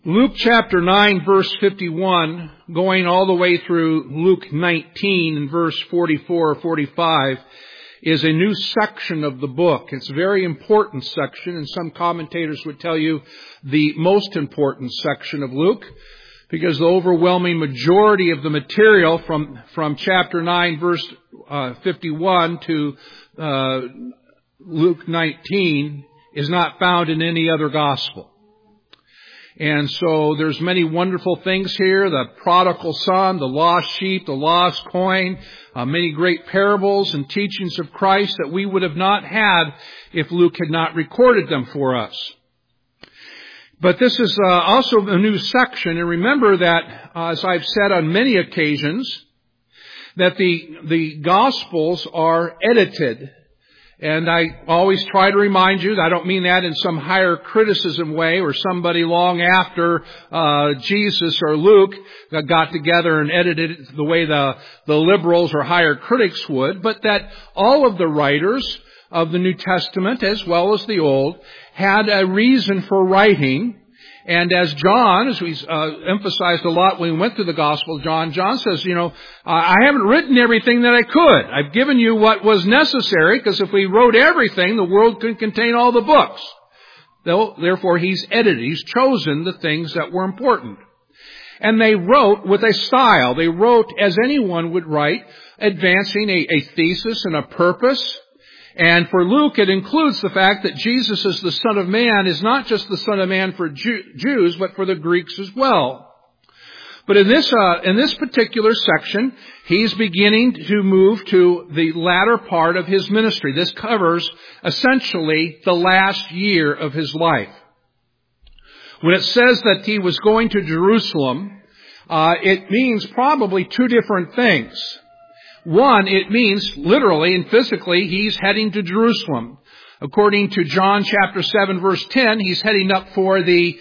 Luke chapter 9 verse 51, going all the way through Luke 19 and verse 44 or 45, is a new section of the book. It's a very important section, and some commentators would tell you the most important section of Luke, because the overwhelming majority of the material from chapter 9 verse 51 to Luke 19 is not found in any other gospel. And so there's many wonderful things here: the prodigal son, the lost sheep, the lost coin, many great parables and teachings of Christ that we would have not had if Luke had not recorded them for us. But this is also a new section, and remember that, as I've said on many occasions, that the Gospels are edited. And I always try to remind you, I don't mean that in some higher criticism way or somebody long after Jesus or Luke got together and edited it the way the liberals or higher critics would, but that all of the writers of the New Testament as well as the Old had a reason for writing. And as John, as we emphasized a lot when we went through the Gospel of John, John says, I haven't written everything that I could. I've given you what was necessary, because if we wrote everything, the world couldn't contain all the books. Therefore, he's edited. He's chosen the things that were important. And they wrote with a style. They wrote as anyone would write, advancing a thesis and a purpose. And for Luke, it includes the fact that Jesus as the Son of Man is not just the Son of Man for Jews, but for the Greeks as well. But in this particular section, he's beginning to move to the latter part of his ministry. This covers essentially the last year of his life. When it says that he was going to Jerusalem, it means probably two different things. One, it means literally and physically he's heading to Jerusalem. According to John chapter 7 verse 10, he's heading up for the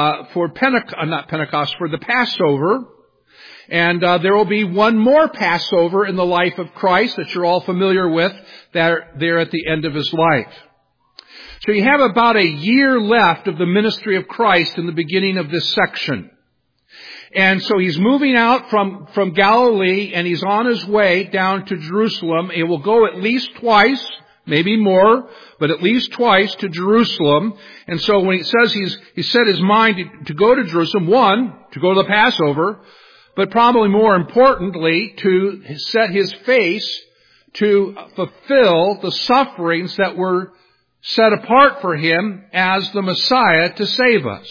Passover. And there will be one more Passover in the life of Christ that you're all familiar with there at the end of his life. So you have about a year left of the ministry of Christ in the beginning of this section. And so he's moving out from Galilee, and he's on his way down to Jerusalem. It will go at least twice, maybe more, but at least twice to Jerusalem. And so when he says he set his mind to go to Jerusalem, one, to go to the Passover, but probably more importantly, to set his face to fulfill the sufferings that were set apart for him as the Messiah to save us.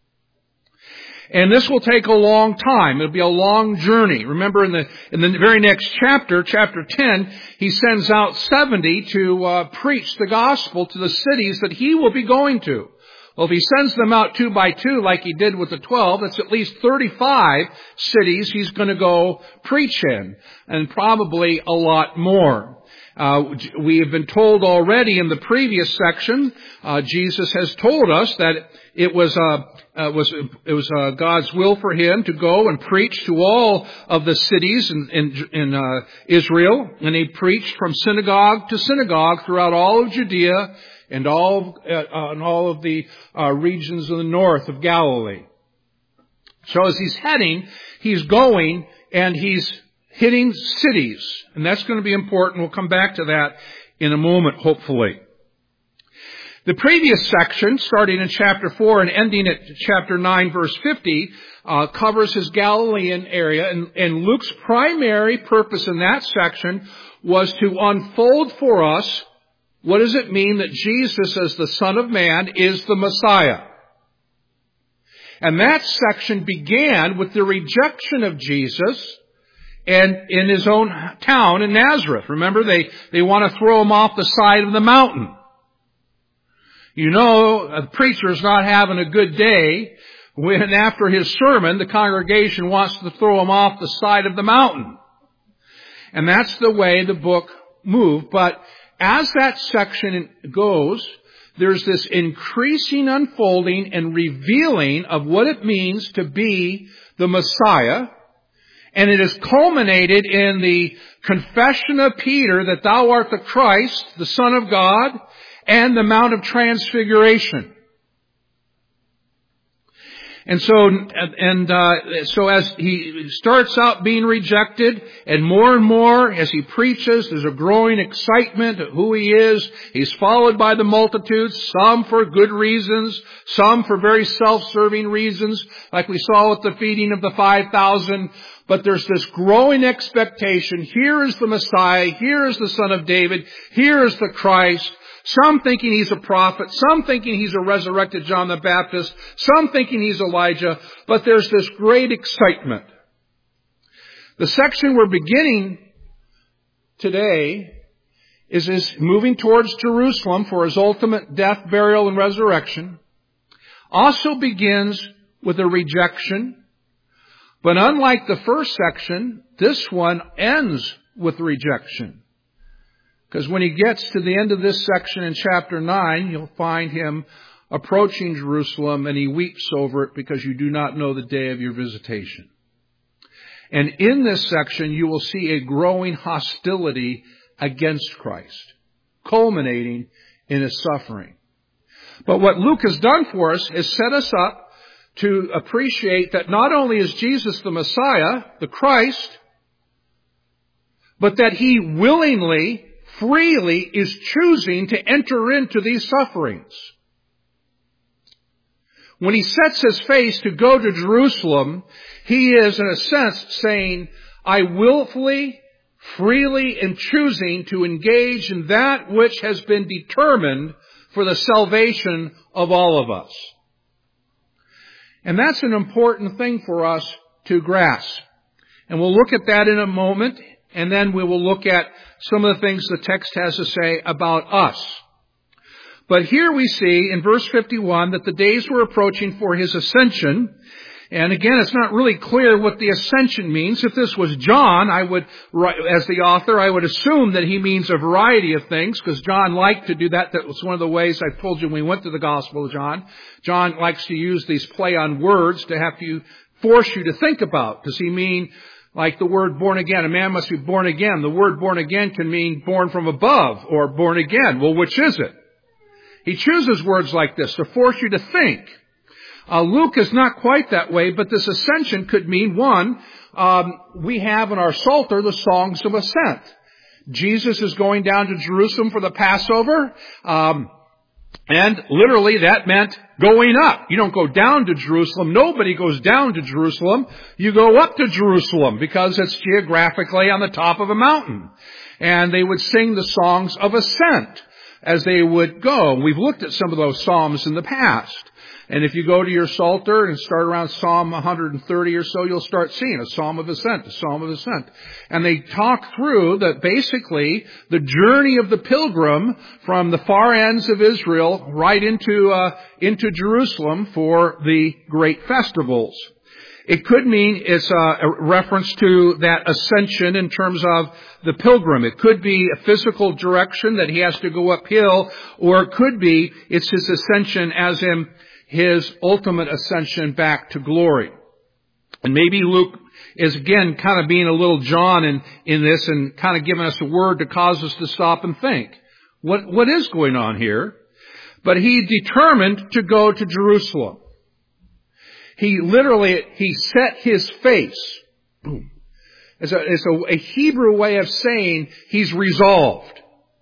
And this will take a long time. It'll be a long journey. Remember in the very next chapter, chapter 10, he sends out 70 to preach the gospel to the cities that he will be going to. Well, if he sends them out 2 by 2 like he did with the 12, that's at least 35 cities he's going to go preach in, and probably a lot more. We have been told already in the previous section, Jesus has told us that it was God's will for him to go and preach to all of the cities in Israel, and he preached from synagogue to synagogue throughout all of Judea and all of the regions of the north of Galilee. So as he's going and he's hitting cities, and that's going to be important. We'll come back to that in a moment, hopefully. The previous section, starting in chapter 4 and ending at chapter 9, verse 50, covers his Galilean area, and Luke's primary purpose in that section was to unfold for us what does it mean that Jesus, as the Son of Man, is the Messiah. And that section began with the rejection of Jesus and in his own town in Nazareth. Remember, they want to throw him off the side of the mountain. A preacher's not having a good day when after his sermon, the congregation wants to throw him off the side of the mountain. And that's the way the book moved. But as that section goes, there's this increasing unfolding and revealing of what it means to be the Messiah. And it is culminated in the confession of Peter that thou art the Christ, the Son of God, and the Mount of Transfiguration. And so as he starts out being rejected, and more as he preaches, there's a growing excitement of who he is. He's followed by the multitudes, some for good reasons, some for very self-serving reasons, like we saw with the feeding of the 5,000. But there's this growing expectation. Here is the Messiah. Here is the Son of David. Here is the Christ. Some thinking he's a prophet. Some thinking he's a resurrected John the Baptist. Some thinking he's Elijah. But there's this great excitement. The section we're beginning today is moving towards Jerusalem for his ultimate death, burial, and resurrection. Also begins with a rejection. But unlike the first section, this one ends with rejection. Because when he gets to the end of this section in chapter 9, you'll find him approaching Jerusalem, and he weeps over it because you do not know the day of your visitation. And in this section, you will see a growing hostility against Christ, culminating in his suffering. But what Luke has done for us is set us up to appreciate that not only is Jesus the Messiah, the Christ, but that he willingly, freely is choosing to enter into these sufferings. When he sets his face to go to Jerusalem, he is, in a sense, saying, I willfully, freely am choosing to engage in that which has been determined for the salvation of all of us. And that's an important thing for us to grasp. And we'll look at that in a moment, and then we will look at some of the things the text has to say about us. But here we see in verse 51 that the days were approaching for his ascension. And again, it's not really clear what the ascension means. If this was John, as the author, I would assume that he means a variety of things, because John liked to do that. That was one of the ways I told you when we went to the Gospel of John. John likes to use these play on words to have to force you to think about. Does he mean like the word born again? A man must be born again. The word born again can mean born from above or born again. Well, which is it? He chooses words like this to force you to think. Luke is not quite that way, but this ascension could mean, one, we have in our Psalter the songs of ascent. Jesus is going down to Jerusalem for the Passover, and literally that meant going up. You don't go down to Jerusalem. Nobody goes down to Jerusalem. You go up to Jerusalem because it's geographically on the top of a mountain. And they would sing the songs of ascent as they would go. We've looked at some of those psalms in the past. And if you go to your Psalter and start around Psalm 130 or so, you'll start seeing a Psalm of Ascent, a Psalm of Ascent. And they talk through that basically the journey of the pilgrim from the far ends of Israel right into Jerusalem for the great festivals. It could mean it's a reference to that ascension in terms of the pilgrim. It could be a physical direction that he has to go uphill, or it could be it's his ascension as in his ultimate ascension back to glory. And maybe Luke is again kind of being a little John in this and kind of giving us a word to cause us to stop and think. What is going on here? But he determined to go to Jerusalem. He set his face. Boom. It's a Hebrew way of saying he's resolved.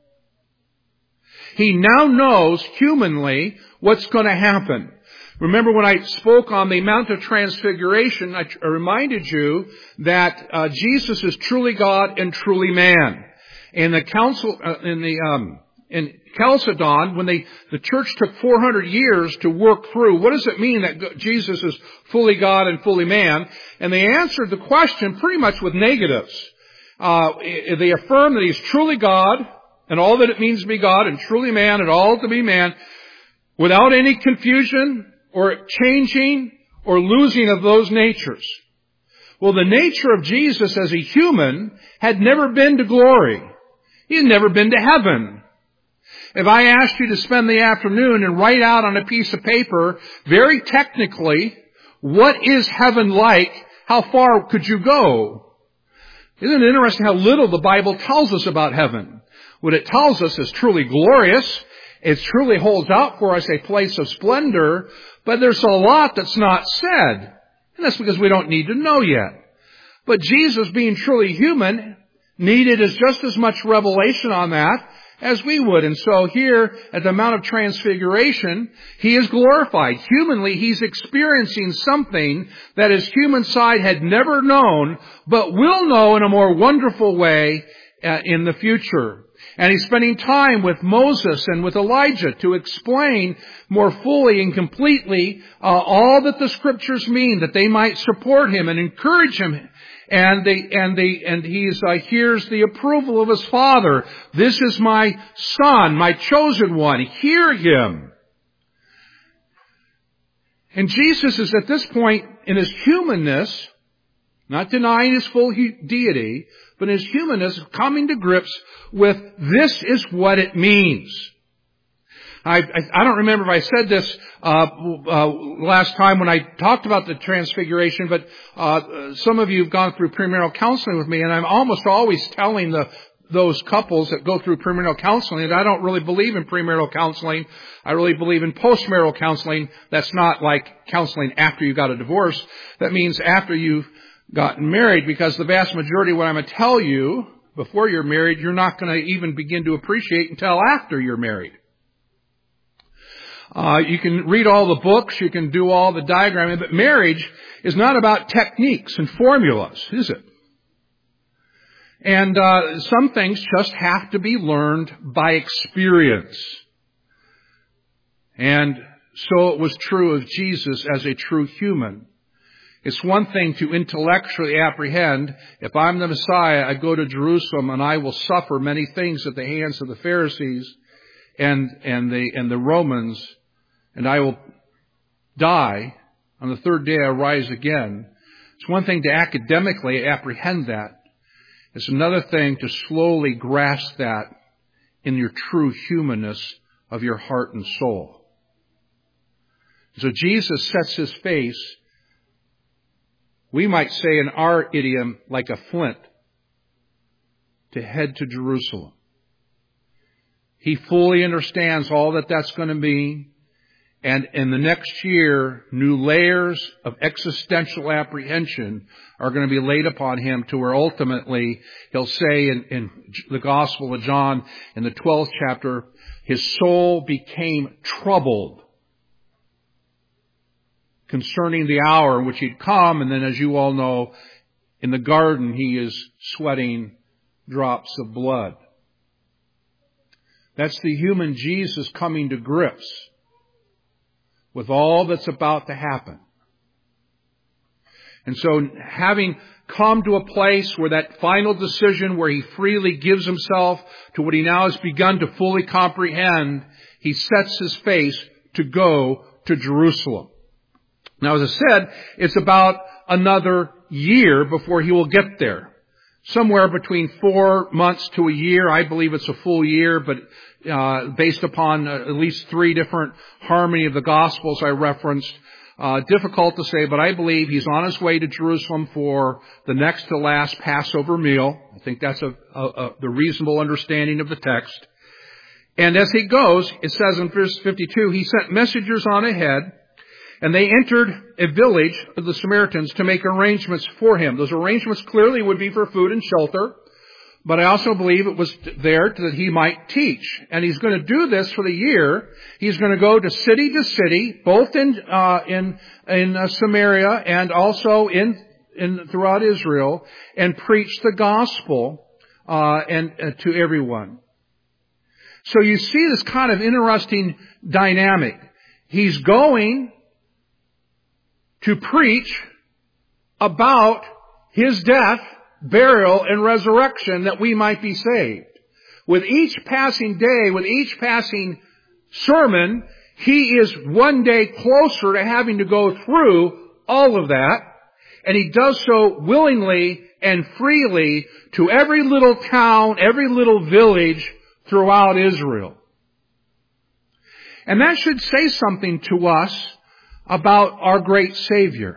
He now knows humanly what's going to happen. Remember when I spoke on the Mount of Transfiguration, I reminded you that Jesus is truly God and truly man. In the council, in Chalcedon, when the church took 400 years to work through, what does it mean that Jesus is fully God and fully man? And they answered the question pretty much with negatives. They affirm that he's truly God and all that it means to be God, and truly man and all to be man, without any confusion or changing or losing of those natures. Well, the nature of Jesus as a human had never been to glory. He had never been to heaven. If I asked you to spend the afternoon and write out on a piece of paper, very technically, what is heaven like? How far could you go? Isn't it interesting how little the Bible tells us about heaven? What it tells us is truly glorious. It truly holds out for us a place of splendor. But there's a lot that's not said. And that's because we don't need to know yet. But Jesus, being truly human, needed just as much revelation on that as we would. And so here, at the Mount of Transfiguration, He is glorified. Humanly, He's experiencing something that His human side had never known, but will know in a more wonderful way in the future. And He's spending time with Moses and with Elijah to explain more fully and completely all that the Scriptures mean, that they might support Him and encourage Him. And He hears the approval of His Father. This is my Son, my chosen one. Hear Him. And Jesus is at this point in His humanness, not denying His full deity, but in His humanness coming to grips with this is what it means. I don't remember if I said this last time when I talked about the Transfiguration, but some of you have gone through premarital counseling with me, and I'm almost always telling those couples that go through premarital counseling that I don't really believe in premarital counseling. I really believe in postmarital counseling. That's not like counseling after you got a divorce. That means after you've gotten married, because the vast majority of what I'm going to tell you before you're married, you're not going to even begin to appreciate until after you're married. You can read all the books, you can do all the diagramming, but marriage is not about techniques and formulas, is it? And some things just have to be learned by experience. And so it was true of Jesus as a true human. It's one thing to intellectually apprehend, if I'm the Messiah, I go to Jerusalem and I will suffer many things at the hands of the Pharisees and the Romans, and I will die. On the third day I rise again. It's one thing to academically apprehend that. It's another thing to slowly grasp that in your true humanness of your heart and soul. So Jesus sets His face, we might say in our idiom, like a flint, to head to Jerusalem. He fully understands all that that's going to mean. And in the next year, new layers of existential apprehension are going to be laid upon Him to where ultimately He'll say in the Gospel of John, in the 12th chapter, His soul became troubled concerning the hour in which He'd come. And then, as you all know, in the garden, He is sweating drops of blood. That's the human Jesus coming to grips with all that's about to happen. And so, having come to a place where that final decision where He freely gives Himself to what He now has begun to fully comprehend, He sets His face to go to Jerusalem. Now, as I said, it's about another year before He will get there. Somewhere between 4 months to a year. I believe it's a full year, but based upon at least 3 different harmony of the Gospels I referenced. Difficult to say, but I believe He's on His way to Jerusalem for the next to last Passover meal. I think that's the reasonable understanding of the text. And as He goes, it says in verse 52, He sent messengers on ahead, and they entered a village of the Samaritans to make arrangements for Him. Those arrangements clearly would be for food and shelter, but I also believe it was there that He might teach. And He's going to do this for the year. He's going to go to city, both in Samaria and also throughout Israel, and preach the gospel to everyone. So you see this kind of interesting dynamic. He's going to preach about His death, burial, and resurrection that we might be saved. With each passing day, with each passing sermon, He is one day closer to having to go through all of that. And He does so willingly and freely to every little town, every little village throughout Israel. And that should say something to us about our great Savior.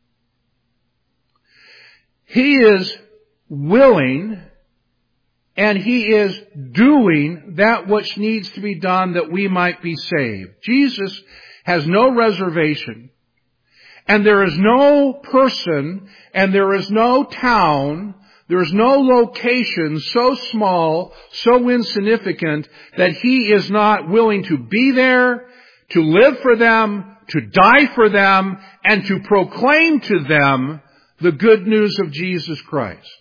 He is willing and He is doing that which needs to be done that we might be saved. Jesus has no reservation, and there is no person, and there is no town, there is no location so small, so insignificant, that He is not willing to be there, to live for them, to die for them, and to proclaim to them the good news of Jesus Christ.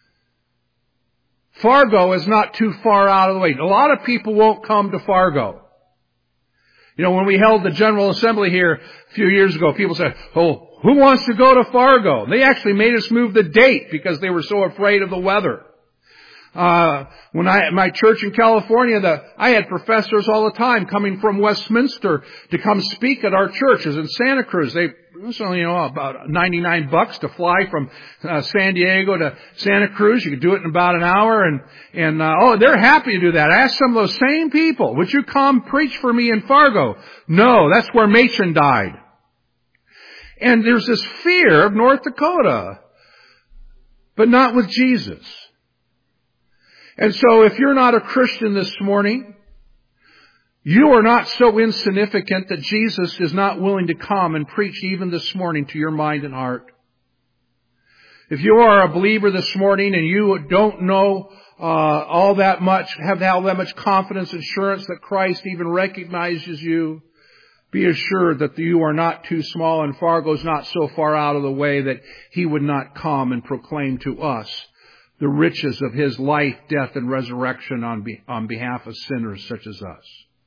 Fargo is not too far out of the way. A lot of people won't come to Fargo. You know, when we held the General Assembly here a few years ago, people said, "Oh, who wants to go to Fargo?" They actually made us move the date because they were so afraid of the weather. When my church in California, I had professors all the time coming from Westminster to come speak at our churches in Santa Cruz. It was only, about $99 to fly from San Diego to Santa Cruz. You could do it in about an hour, and they're happy to do that. I asked some of those same people, "Would you come preach for me in Fargo?" "No, that's where Machen died." And there's this fear of North Dakota, but not with Jesus. And so if you're not a Christian this morning, you are not so insignificant that Jesus is not willing to come and preach even this morning to your mind and heart. If you are a believer this morning and you don't know all that much, have all that much confidence, assurance that Christ even recognizes you, be assured that you are not too small, and Fargo's not so far out of the way that He would not come and proclaim to us the riches of His life, death, and resurrection on behalf of sinners such as us.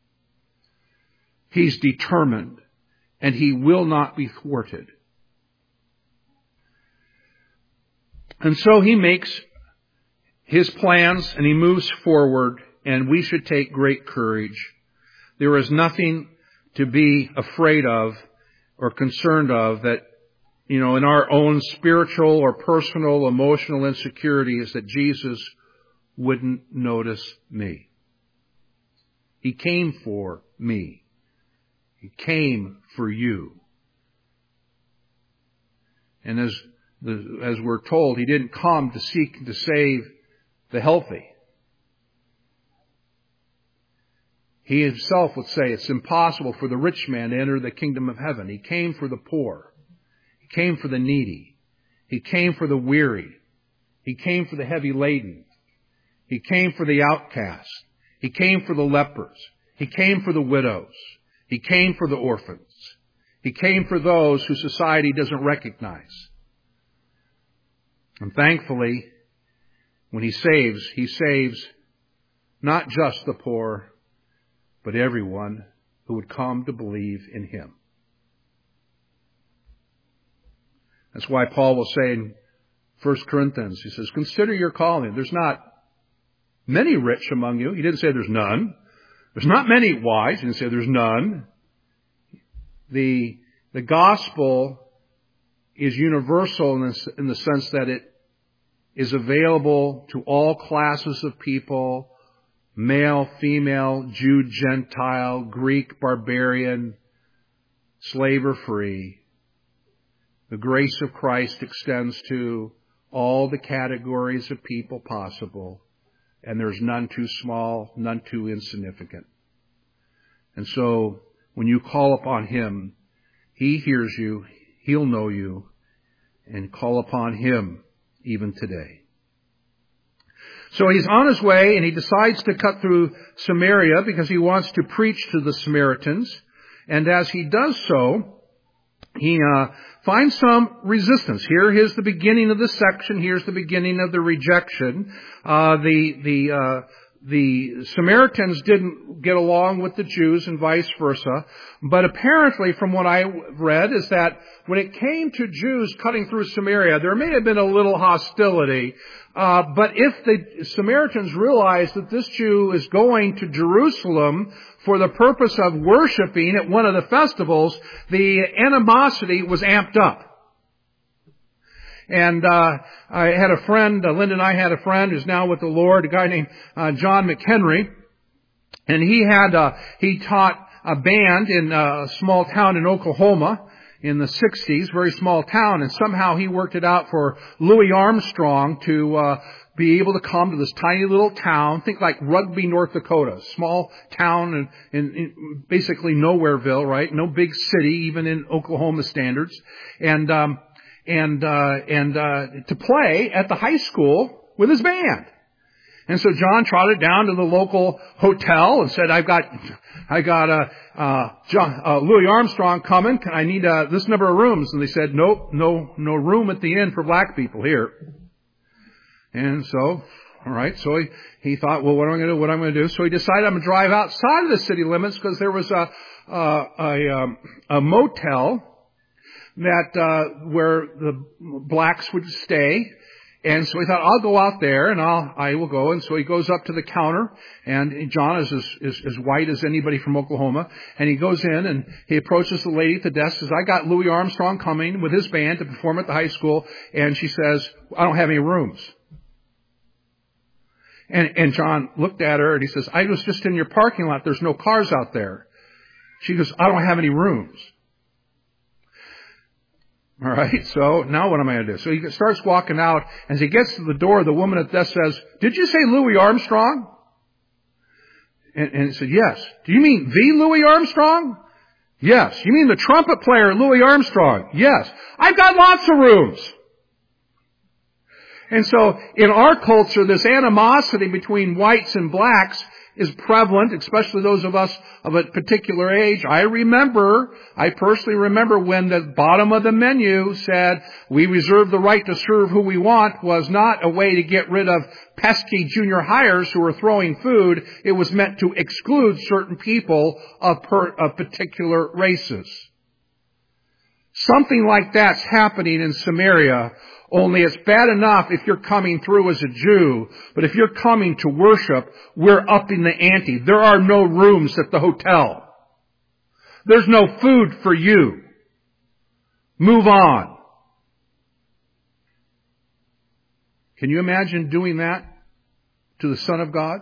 He's determined, and He will not be thwarted. And so He makes His plans, and He moves forward, and we should take great courage. There is nothing to be afraid of or concerned of that, in our own spiritual or personal, emotional insecurities, that Jesus wouldn't notice me. He came for me. He came for you. And as we're told, He didn't come to seek and to save the healthy. He Himself would say it's impossible for the rich man to enter the kingdom of heaven. He came for the poor. He came for the needy. He came for the weary. He came for the heavy laden. He came for the outcast. He came for the lepers. He came for the widows. He came for the orphans. He came for those who society doesn't recognize. And thankfully, when He saves not just the poor, but everyone who would come to believe in Him. That's why Paul will say in 1 Corinthians, he says, "Consider your calling. There's not many rich among you." He didn't say there's none. There's not many wise. He didn't say there's none. The gospel is universal in the sense that it is available to all classes of people, male, female, Jew, Gentile, Greek, barbarian, slave or free. The grace of Christ extends to all the categories of people possible, and there's none too small, none too insignificant. And so, when you call upon Him, He hears you, He'll know you, and call upon Him even today. So he's on his way, and he decides to cut through Samaria because he wants to preach to the Samaritans. And as he does so, he finds some resistance. Here's the beginning of the section. Here's the beginning of the rejection. The Samaritans didn't get along with the Jews and vice versa. But apparently, from what I read, is that when it came to Jews cutting through Samaria, there may have been a little hostility. But if the Samaritans realized that this Jew is going to Jerusalem for the purpose of worshiping at one of the festivals, the animosity was amped up. And I had a friend, Linda and I had a friend who's now with the Lord, a guy named John McHenry, and he taught a band in a small town in Oklahoma. in the 60s, very small town, and somehow he worked it out for Louis Armstrong to be able to come to this tiny little town, think like Rugby, North Dakota, small town in basically nowhereville, right? No big city, even in Oklahoma standards, and to play at the high school with his band. And so John trotted down to the local hotel and said, I got Louis Armstrong coming. I need this number of rooms. And they said, nope, no room at the inn for black people here. And so, all right. So he thought, well, what am I going to do? What am I going to do? So he decided I'm going to drive outside of the city limits because there was a motel that where the blacks would stay. And so he thought, I'll go out there and I will go. And so he goes up to the counter, and John is as white as anybody from Oklahoma. And he goes in and he approaches the lady at the desk, says, I got Louis Armstrong coming with his band to perform at the high school. And she says, I don't have any rooms. And John looked at her and he says, I was just in your parking lot. There's no cars out there. She goes, I don't have any rooms. All right, so now what am I going to do? So he starts walking out. As he gets to the door, the woman at the desk says, did you say Louis Armstrong? And he said, yes. Do you mean the Louis Armstrong? Yes. You mean the trumpet player Louis Armstrong? Yes. I've got lots of rooms. And so in our culture, this animosity between whites and blacks is prevalent, especially those of us of a particular age. I personally remember when the bottom of the menu said, we reserve the right to serve who we want, was not a way to get rid of pesky junior hires who were throwing food. It was meant to exclude certain people of particular races. Something like that's happening in Samaria. Only it's bad enough if you're coming through as a Jew, but if you're coming to worship, we're upping the ante. There are no rooms at the hotel. There's no food for you. Move on. Can you imagine doing that to the Son of God?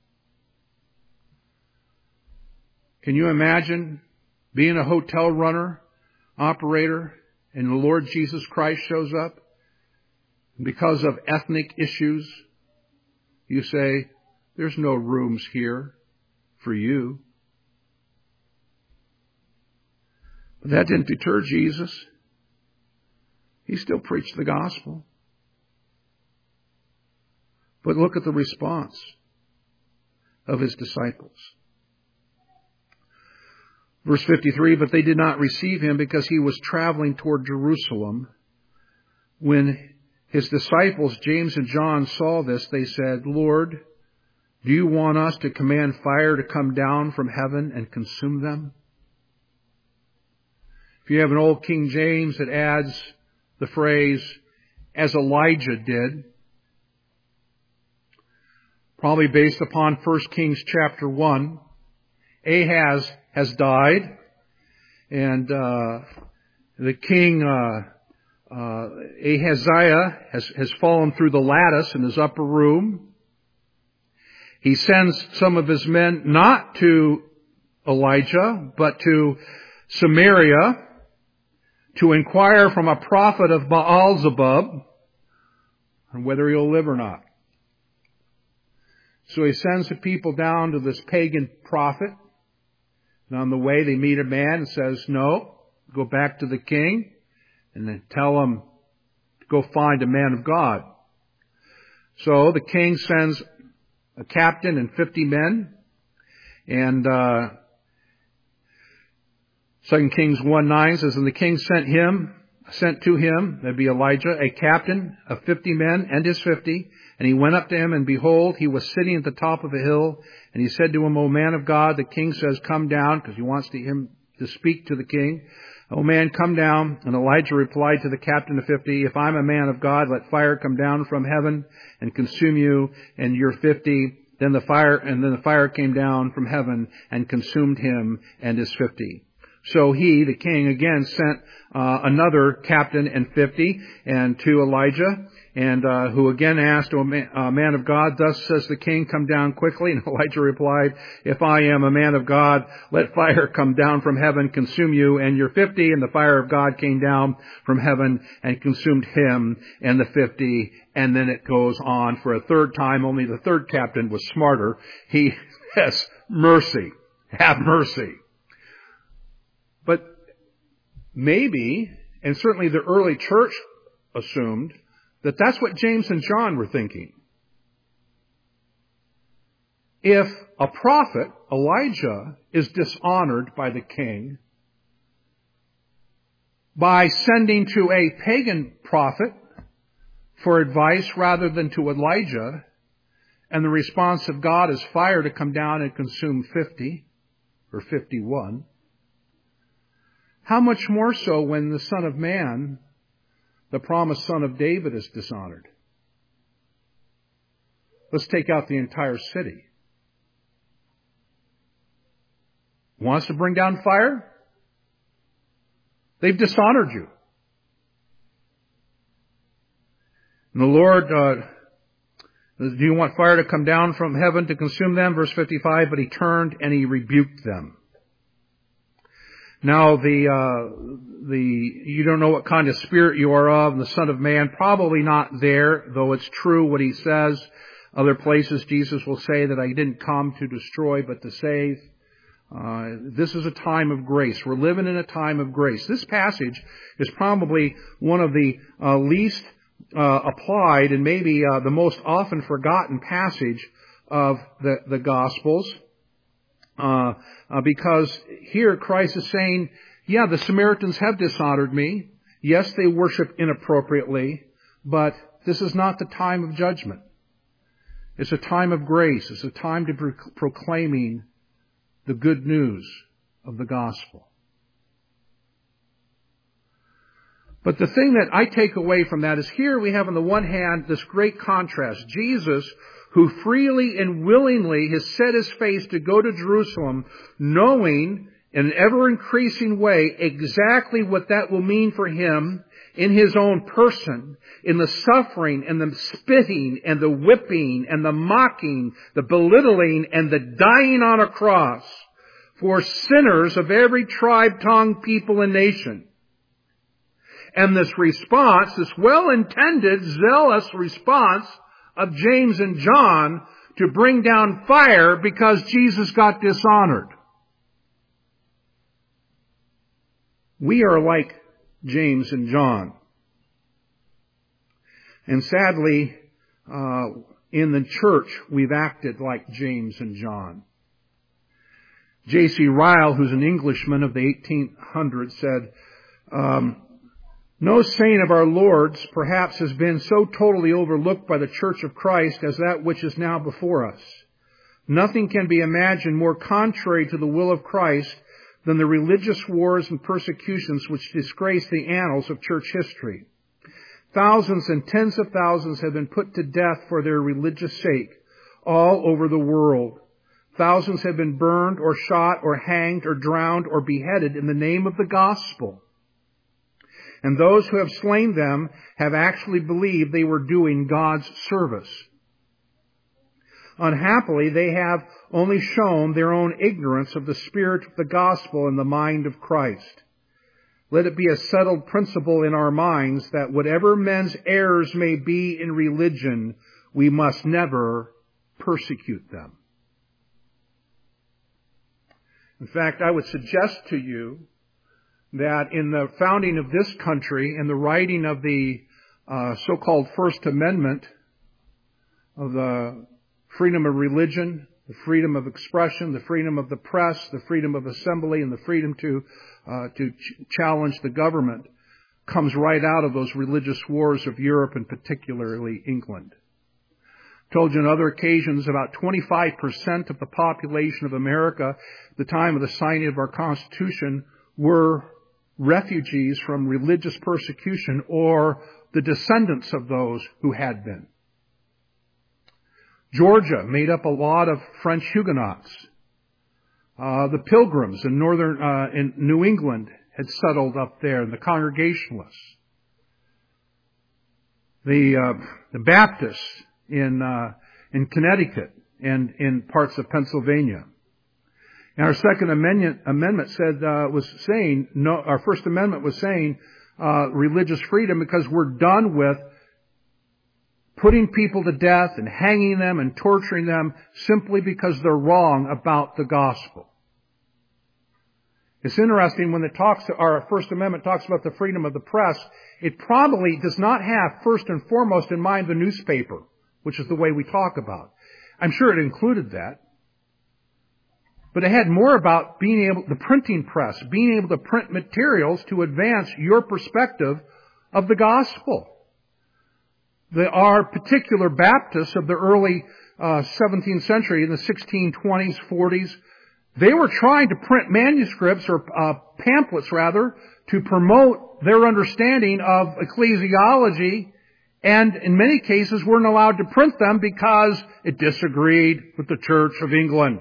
Can you imagine being a hotel runner, operator, and the Lord Jesus Christ shows up? Because of ethnic issues, you say, there's no rooms here for you. But that didn't deter Jesus. He still preached the gospel. But look at the response of his disciples. Verse 53, but they did not receive him because he was traveling toward Jerusalem. When his disciples, James and John, saw this, they said, Lord, do you want us to command fire to come down from heaven and consume them? If you have an old King James, it adds the phrase, as Elijah did. Probably based upon 1 Kings chapter 1. Ahaz has died, and the king Ahaziah has fallen through the lattice in his upper room. He sends some of his men not to Elijah, but to Samaria to inquire from a prophet of Baal-zebub on whether he'll live or not. So he sends the people down to this pagan prophet. And on the way they meet a man and says, no, go back to the king. And then tell him to go find a man of God. So the king sends a captain and 50 men. And 2 Kings 1:9 says, and the king sent to him, that'd be Elijah, a captain of 50 men and his 50. And he went up to him, and behold, he was sitting at the top of a hill. And he said to him, O man of God, the king says, come down, because he wants him to speak to the king. O man, come down. And Elijah replied to the captain of 50, if I'm a man of God, let fire come down from heaven and consume you and your 50. Then the fire came down from heaven and consumed him and his 50. So he, the king, again sent another captain and 50 and to Elijah, and who again asked, "O man of God, thus says the king, come down quickly." And Elijah replied, "If I am a man of God, let fire come down from heaven, consume you and your 50. And the fire of God came down from heaven and consumed him and the 50. And then it goes on for a third time, only the third captain was smarter. He says, "Mercy, have mercy." But maybe, and certainly the early church assumed, that that's what James and John were thinking. If a prophet, Elijah, is dishonored by the king by sending to a pagan prophet for advice rather than to Elijah, and the response of God is fire to come down and consume 50 or 51, how much more so when the Son of Man, the promised son of David, is dishonored? Let's take out the entire city. Wants to bring down fire? They've dishonored you. And the Lord, do you want fire to come down from heaven to consume them? Verse 55, but he turned and he rebuked them. Now you don't know what kind of spirit you are of, and the Son of Man probably not there, though it's true what he says. Other places Jesus will say that I didn't come to destroy but to save. This is a time of grace. We're living in a time of grace. This passage is probably one of the least applied and maybe the most often forgotten passage of the Gospels. Because here Christ is saying, yeah, the Samaritans have dishonored me. Yes, they worship inappropriately, but this is not the time of judgment. It's a time of grace. It's a time to proclaiming the good news of the gospel. But the thing that I take away from that is here we have on the one hand this great contrast. Jesus, who freely and willingly has set his face to go to Jerusalem, knowing in an ever-increasing way exactly what that will mean for him in his own person, in the suffering and the spitting and the whipping and the mocking, the belittling and the dying on a cross for sinners of every tribe, tongue, people, and nation. And this response, this well-intended, zealous response of James and John to bring down fire because Jesus got dishonored. We are like James and John. And sadly, in the church, we've acted like James and John. J.C. Ryle, who's an Englishman of the 1800s, said, no saint of our Lord's perhaps has been so totally overlooked by the Church of Christ as that which is now before us. Nothing can be imagined more contrary to the will of Christ than the religious wars and persecutions which disgrace the annals of church history. Thousands and tens of thousands have been put to death for their religious sake all over the world. Thousands have been burned or shot or hanged or drowned or beheaded in the name of the gospel. And those who have slain them have actually believed they were doing God's service. Unhappily, they have only shown their own ignorance of the spirit of the gospel and the mind of Christ. Let it be a settled principle in our minds that whatever men's errors may be in religion, we must never persecute them. In fact, I would suggest to you that in the founding of this country and the writing of the so-called First Amendment of the freedom of religion, the freedom of expression, the freedom of the press, the freedom of assembly, and the freedom to challenge the government comes right out of those religious wars of Europe and particularly England. Told you on other occasions about 25% of the population of America at the time of the signing of our Constitution were refugees from religious persecution or the descendants of those who had been. Georgia made up a lot of French Huguenots. The Pilgrims in in New England had settled up there, the Congregationalists. The Baptists in Connecticut and in parts of Pennsylvania. And our Second Amendment our First Amendment was saying religious freedom, because we're done with putting people to death and hanging them and torturing them simply because they're wrong about the gospel. It's interesting when our First Amendment talks about the freedom of the press, it probably does not have first and foremost in mind the newspaper, which is the way we talk about. I'm sure it included that. But it had more about the printing press, being able to print materials to advance your perspective of the gospel. Our particular Baptists of the early 17th century, in the 1620s, 40s, they were trying to print manuscripts or pamphlets rather to promote their understanding of ecclesiology, and in many cases weren't allowed to print them because it disagreed with the Church of England.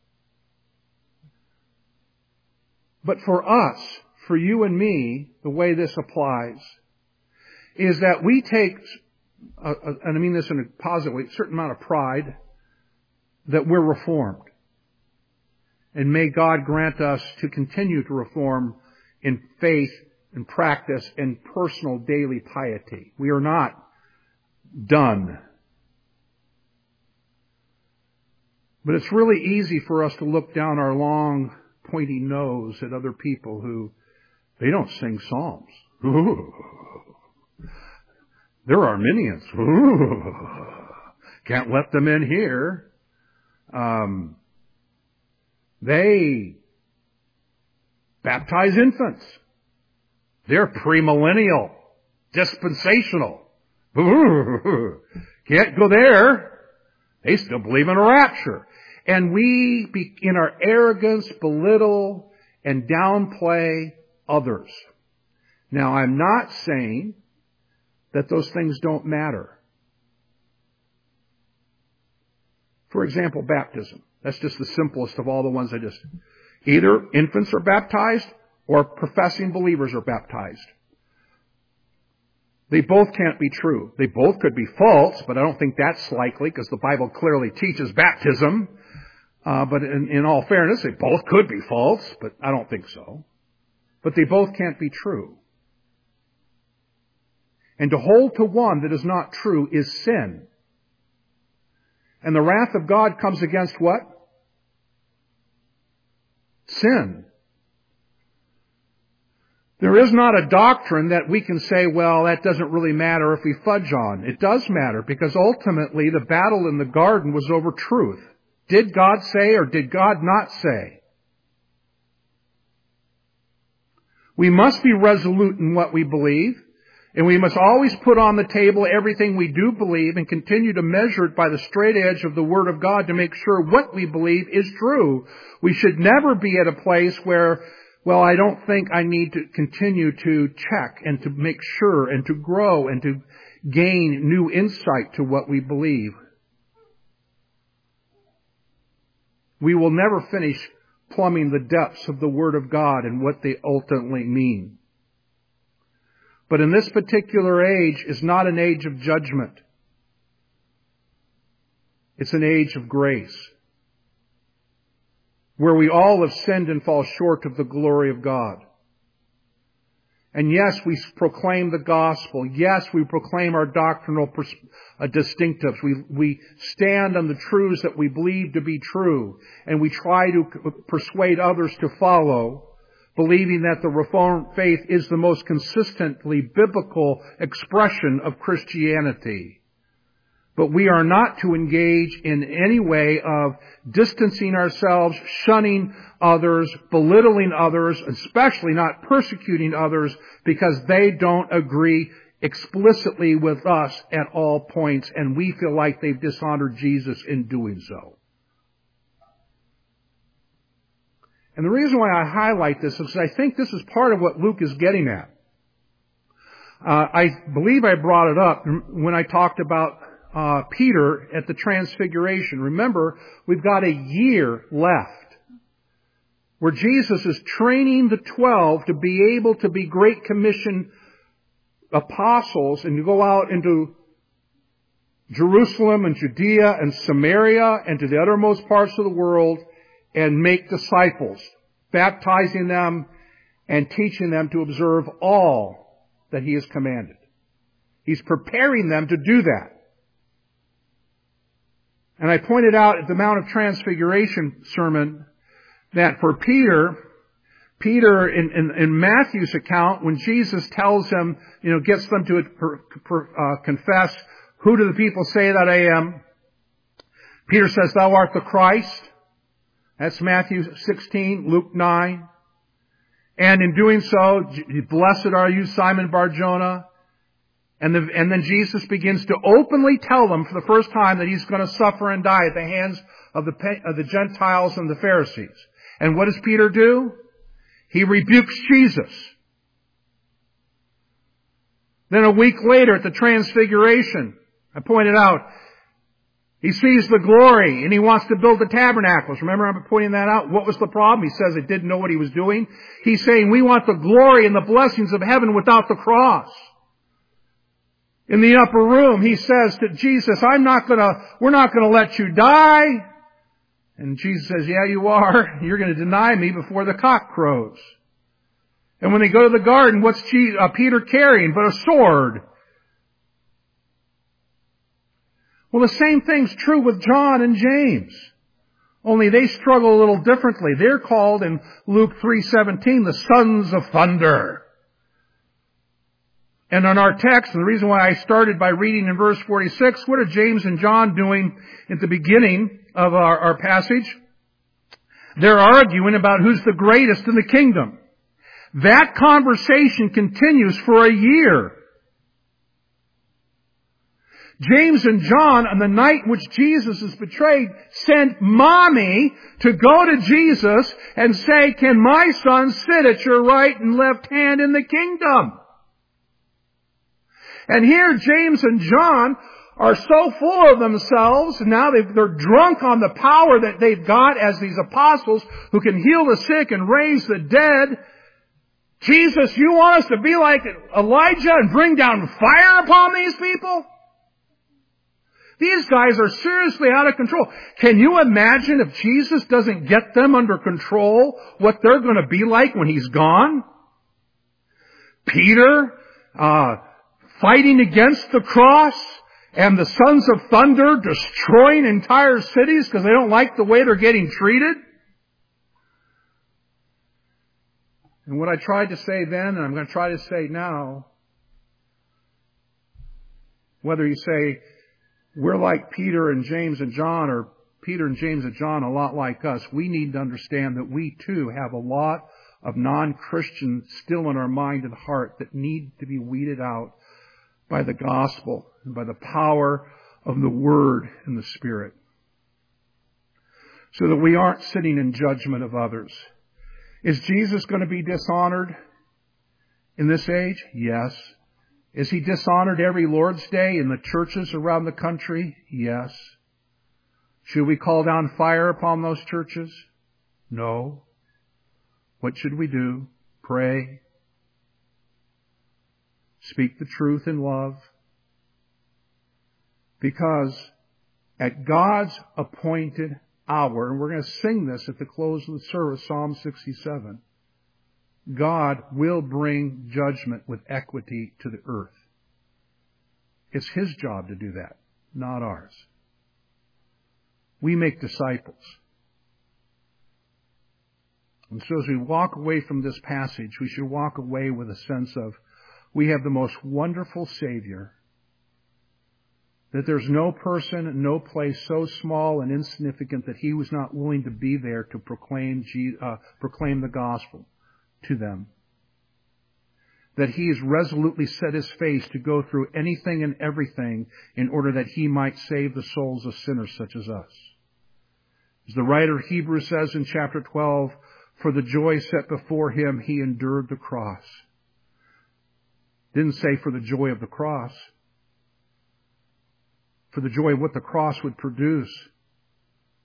But for us, for you and me, the way this applies is that we take, and I mean this in a positive way, a certain amount of pride that we're reformed. And may God grant us to continue to reform in faith and practice and personal daily piety. We are not done. But it's really easy for us to look down our long, pointy nose at other people who, they don't sing psalms. Ooh. They're Arminians. Ooh. Can't let them in here. They baptize infants. They're premillennial, dispensational. Ooh. Can't go there. They still believe in a rapture. And we, in our arrogance, belittle and downplay others. Now, I'm not saying that those things don't matter. For example, baptism. That's just the simplest of all the ones either infants are baptized or professing believers are baptized. They both can't be true. They both could be false, but I don't think that's likely because the Bible clearly teaches baptism. But in all fairness, they both could be false, but I don't think so. But they both can't be true. And to hold to one that is not true is sin. And the wrath of God comes against what? Sin. There is not a doctrine that we can say, well, that doesn't really matter if we fudge on. It does matter because ultimately the battle in the garden was over truth. Did God say or did God not say? We must be resolute in what we believe, and we must always put on the table everything we do believe and continue to measure it by the straight edge of the Word of God to make sure what we believe is true. We should never be at a place where, well, I don't think I need to continue to check and to make sure and to grow and to gain new insight to what we believe. We will never finish plumbing the depths of the Word of God and what they ultimately mean. But in this particular age is not an age of judgment. It's an age of grace, where we all have sinned and fall short of the glory of God. And yes, we proclaim the gospel. Yes, we proclaim our doctrinal distinctives. We stand on the truths that we believe to be true, and we try to persuade others to follow, believing that the Reformed faith is the most consistently biblical expression of Christianity. But we are not to engage in any way of distancing ourselves, shunning others, belittling others, especially not persecuting others because they don't agree explicitly with us at all points, and we feel like they've dishonored Jesus in doing so. And the reason why I highlight this is I think this is part of what Luke is getting at. I believe I brought it up when I talked about Peter at the Transfiguration. Remember, we've got a year left where Jesus is training the 12 to be able to be Great Commission apostles and to go out into Jerusalem and Judea and Samaria and to the uttermost parts of the world and make disciples, baptizing them and teaching them to observe all that He has commanded. He's preparing them to do that. And I pointed out at the Mount of Transfiguration sermon that for Peter in Matthew's account, when Jesus tells him, gets them to confess, who do the people say that I am? Peter says, thou art the Christ. That's Matthew 16, Luke 9. And in doing so, blessed are you, Simon Bar-Jonah. And then Jesus begins to openly tell them for the first time that He's going to suffer and die at the hands of the Gentiles and the Pharisees. And what does Peter do? He rebukes Jesus. Then a week later at the Transfiguration, I pointed out, he sees the glory and he wants to build the tabernacles. Remember I'm pointing that out? What was the problem? He says he didn't know what he was doing. He's saying we want the glory and the blessings of heaven without the cross. In the upper room, he says to Jesus, we're not gonna let you die. And Jesus says, yeah, you are. You're going to deny me before the cock crows. And when they go to the garden, what's Peter carrying but a sword? Well, the same thing's true with John and James. Only they struggle a little differently. They're called in Luke 3:17 the sons of thunder. And on our text, and the reason why I started by reading in verse 46, what are James and John doing at the beginning of our passage? They're arguing about who's the greatest in the kingdom. That conversation continues for a year. James and John, on the night in which Jesus is betrayed, sent mommy to go to Jesus and say, can my son sit at your right and left hand in the kingdom? And here James and John are so full of themselves, now they're drunk on the power that they've got as these apostles who can heal the sick and raise the dead. Jesus, you want us to be like Elijah and bring down fire upon these people? These guys are seriously out of control. Can you imagine if Jesus doesn't get them under control, what they're going to be like when He's gone? Peter, fighting against the cross, and the sons of thunder destroying entire cities because they don't like the way they're getting treated. And what I tried to say then, and I'm going to try to say now, whether you say we're like Peter and James and John, or Peter and James and John a lot like us, we need to understand that we too have a lot of non-Christians still in our mind and heart that need to be weeded out by the gospel and by the power of the Word and the Spirit, so that we aren't sitting in judgment of others. Is Jesus going to be dishonored in this age? Yes. Is He dishonored every Lord's Day in the churches around the country? Yes. Should we call down fire upon those churches? No. What should we do? Pray. Speak the truth in love. Because at God's appointed hour, and we're going to sing this at the close of the service, Psalm 67, God will bring judgment with equity to the earth. It's His job to do that, not ours. We make disciples. And so as we walk away from this passage, we should walk away with a sense of we have the most wonderful Savior, that there's no person, no place so small and insignificant that He was not willing to be there to proclaim the gospel to them. That He has resolutely set His face to go through anything and everything in order that He might save the souls of sinners such as us. As the writer of Hebrews says in chapter 12, for the joy set before Him, He endured the cross. Didn't say for the joy of the cross. For the joy of what the cross would produce.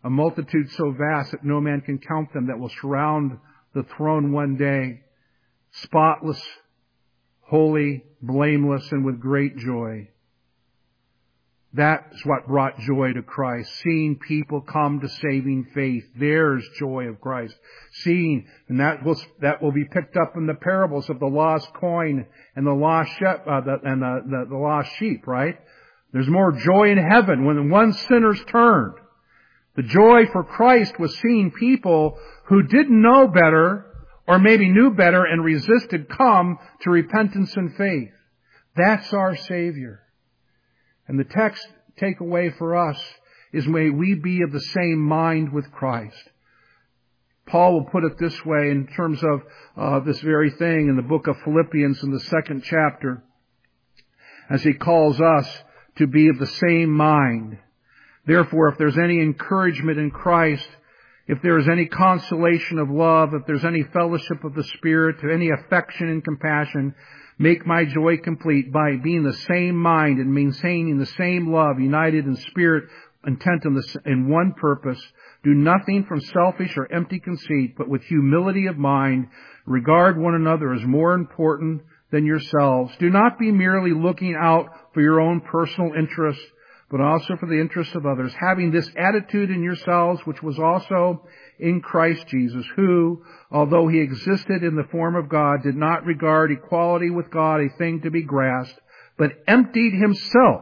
a multitude so vast that no man can count them, that will surround the throne one day, spotless, holy, blameless, and with great joy. That's what brought joy to Christ. Seeing people come to saving faith. There's joy of Christ. Seeing, and that will be picked up in the parables of the lost coin and the lost the lost sheep, right? There's more joy in heaven when one sinner's turned. The joy for Christ was seeing people who didn't know better, or maybe knew better and resisted, come to repentance and faith. That's our Savior. And the text takeaway for us is, may we be of the same mind with Christ. Paul will put it this way in terms of this very thing in the book of Philippians in the 2nd chapter, as he calls us to be of the same mind. Therefore, if there's any encouragement in Christ, if there is any consolation of love, if there's any fellowship of the Spirit, any affection and compassion, make my joy complete by being the same mind and maintaining the same love, united in spirit, intent in one purpose. Do nothing from selfish or empty conceit, but with humility of mind, regard one another as more important than yourselves. Do not be merely looking out for your own personal interests, but also for the interests of others, having this attitude in yourselves, which was also in Christ Jesus, who, although he existed in the form of God, did not regard equality with God a thing to be grasped, but emptied himself,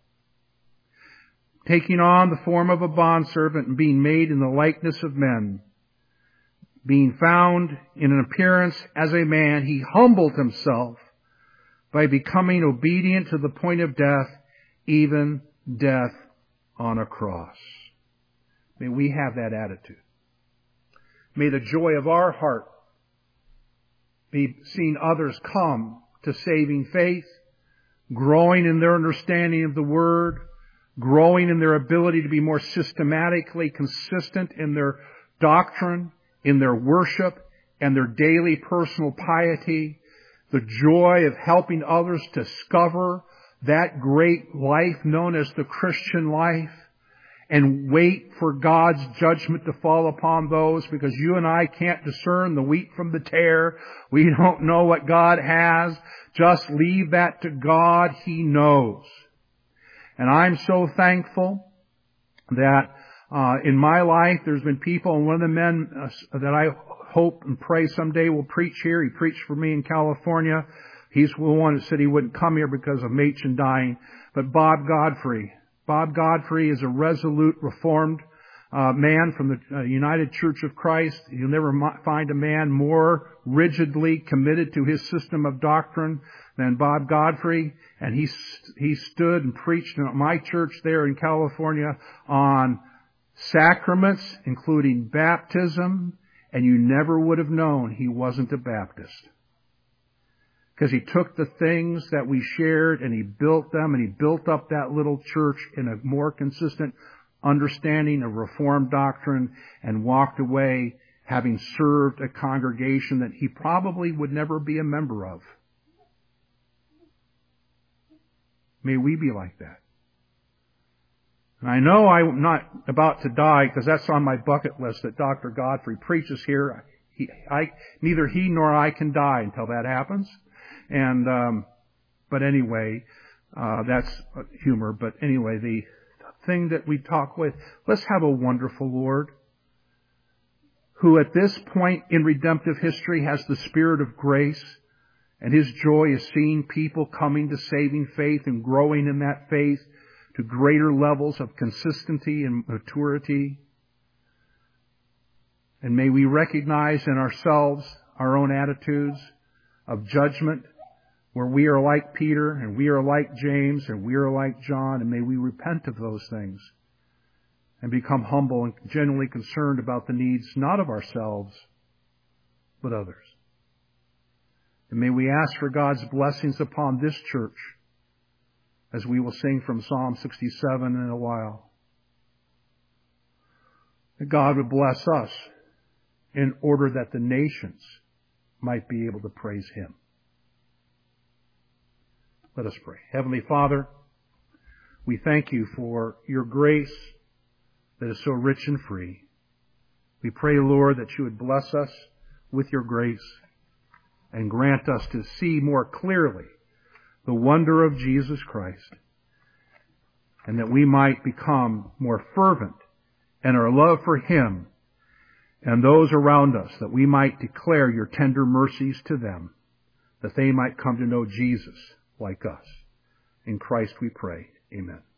taking on the form of a bondservant and being made in the likeness of men. Being found in an appearance as a man, he humbled himself by becoming obedient to the point of death, even death on a cross. May we have that attitude. May the joy of our heart be seeing others come to saving faith, growing in their understanding of the Word, growing in their ability to be more systematically consistent in their doctrine, in their worship, and their daily personal piety, the joy of helping others discover that great life known as the Christian life, and wait for God's judgment to fall upon those, because you and I can't discern the wheat from the tare. We don't know what God has. Just leave that to God. He knows. And I'm so thankful that in my life there's been people, and one of the men that I hope and pray someday will preach here. He preached for me in California. He's the one that said he wouldn't come here because of Machen dying. But Bob Godfrey. Bob Godfrey is a resolute Reformed man from the United Church of Christ. You'll never find a man more rigidly committed to his system of doctrine than Bob Godfrey. And he stood and preached in my church there in California on sacraments, including baptism, and you never would have known he wasn't a Baptist. Because he took the things that we shared and he built them, and he built up that little church in a more consistent understanding of Reformed doctrine, and walked away having served a congregation that he probably would never be a member of. May we be like that. And I know I'm not about to die, because that's on my bucket list that Dr. Godfrey preaches here. Neither he nor I can die until that happens. And, but anyway, that's humor. But anyway, the thing that we talk with, let's have a wonderful Lord who at this point in redemptive history has the Spirit of grace, and his joy is seeing people coming to saving faith and growing in that faith to greater levels of consistency and maturity. And may we recognize in ourselves our own attitudes of judgment, where we are like Peter, and we are like James, and we are like John, and may we repent of those things and become humble and genuinely concerned about the needs not of ourselves, but others. And may we ask for God's blessings upon this church, as we will sing from Psalm 67 in a while. That God would bless us in order that the nations might be able to praise him. Let us pray. Heavenly Father, we thank you for your grace, that is so rich and free. We pray, Lord, that you would bless us with your grace and grant us to see more clearly the wonder of Jesus Christ, and that we might become more fervent in our love for him and those around us, that we might declare your tender mercies to them, that they might come to know Jesus like us. In Christ we pray. Amen.